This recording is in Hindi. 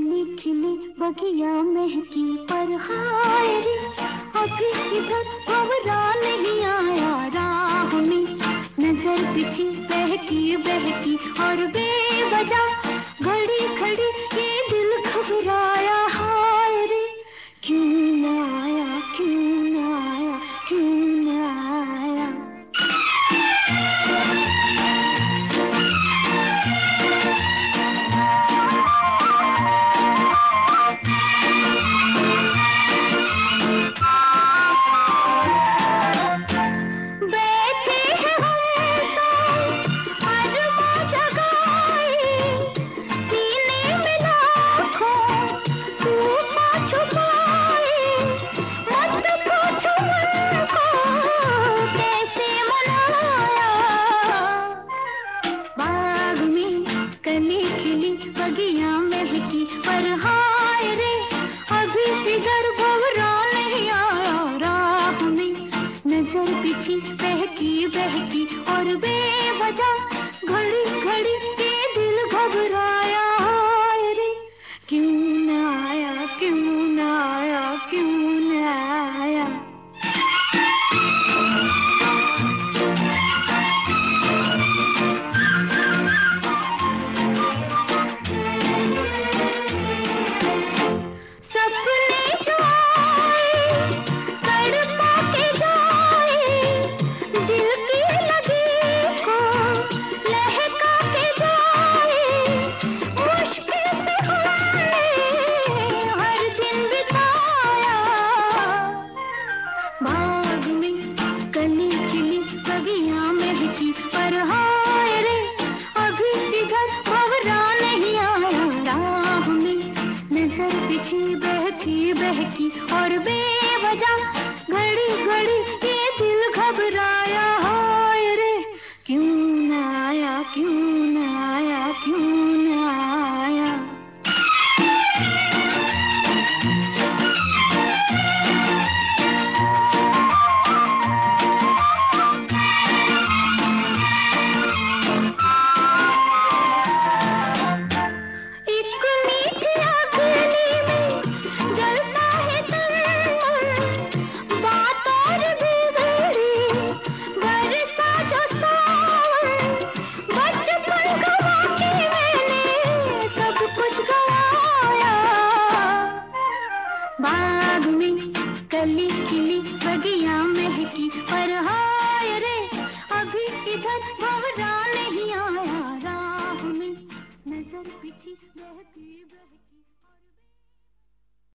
कली खिली बगिया महकी पर हाय रे, अभी इधर भंवरा नहीं आया राह में। नजर पिछी बहकी बहकी और बेवजह घड़ी खड़ी ये दिल घबराया। हाय रे, क्यों न आया, क्यों न आया, क्यों न आया। बगिया महकी पर हाय रे, अभी फिगर भंवरा नहीं आया राह में। नजर पिछी बहकी बहकी और बेवजह घड़ी घड़ी ये दिल घबराया। हाय रे, क्यों न आया, क्यों न आया, क्यों न आया। बगिया महकी पर हाय रे, अभी इधर भंवरा नहीं आया राह में। नजर पिछी बहकी बहकी और बेवजह घड़ी घड़ी ये दिल घबराया। हाय रे, क्यों न आया, क्यों न आया, क्यों न आया। बाग में कली खिली बगिया महकी पर हाय रे, अभी इधर भंवरा नहीं आया राह में। नजर पिछी बहकी बहकी।